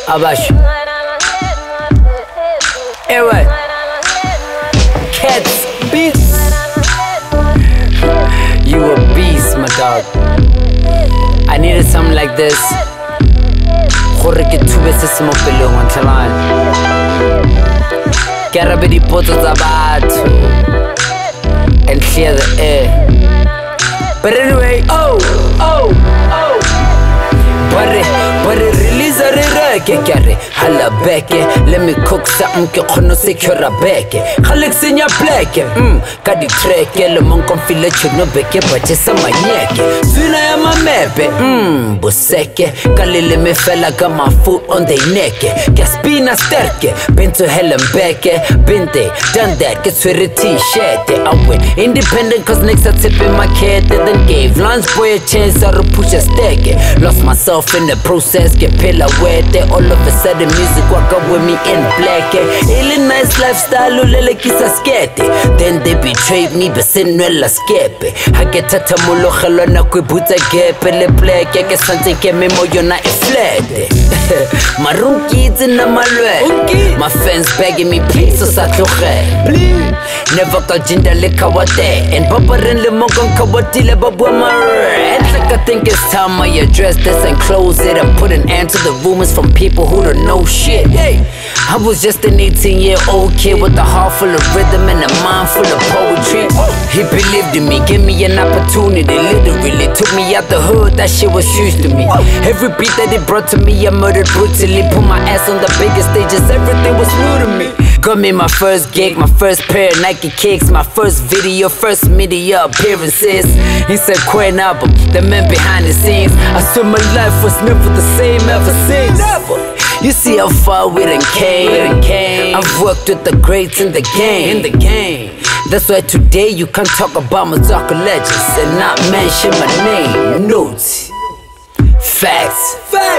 Abash. Anyway, Cats Beats. You a beast, my dog. I needed something like this. Gore ke thubetse se mo pelong wa tlhalana. Ke arabe dipotso tsa batho and clear the air. But anyway, but it release a re hala beke. Let me cook something ke khono secure beke. Khalek in your black, ka di track le mon confile chuno beke bache sa manyeke. Swina ya mamepe, boseke. Kalele me fella got my foot on their neck. Gaspina sterke, been to hell and back. Been there, done that, get sweaty t-shirt. I went independent cause next I tip in my cat. Then gave lunch boy a chance to push a stack. Lost myself in the process, get pillar wet. All of a sudden music walk up with me in black. Really nice lifestyle, ulele kisa skete. Then they betrayed me, but sin well skepe. I get tata mulo khalo na kwe buta gepe le black. I get something ke me mo yona e flat. Maroon kids in the malwe. My fans begging me please so sa tloge. Never call jinda le kawate. And babarin le mongon kawati le babu amare. Like I think it's time I address this and close it and put an end to the rumors from people who don't know shit. Hey, I was just an 18-year-old kid with a heart full of rhythm and a mind full of poetry. He believed in me, gave me an opportunity, literally took me out the hood, that shit was huge to me. Every beat that he brought to me, I murdered brutally, put my ass on the biggest stages, everything was new to me. Got me my first gig, my first pair of Nike kicks, my first video, first media appearances. He said quit an album, the man behind the scenes. I swear my life was never the same ever since. Never. You see how far we done came. I've worked with the greats in the game. That's why today you can't talk about my dark legends and not mention my name. Notes. Facts.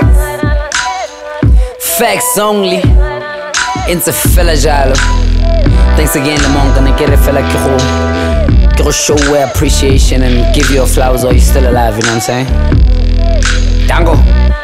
Facts only. Into fella jalo. Thanks again, Lamont. Gonna get it fella kiro show where appreciation and give you flowers while you're still alive, you know what I'm saying? Dango.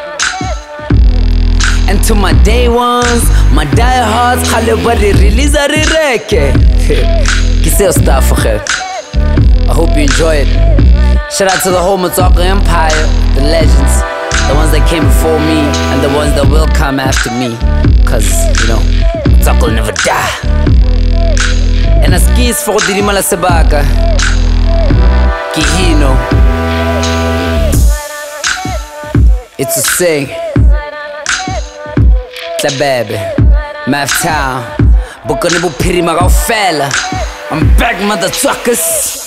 And to my day ones, my diehards, khale bari release a reke. Kiseo stuff for her. I hope you enjoy it. Shout out to the whole Motoko Empire, the legends, the ones that came before me and the ones that will come after me. Cause, you know, Motoko will never die. And as skis for Dirimala Sebaka, Kihino. It's a sing. Tlabebe, Math Town, Bukanibu Piri Magao Fella. I'm back, motherfuckers.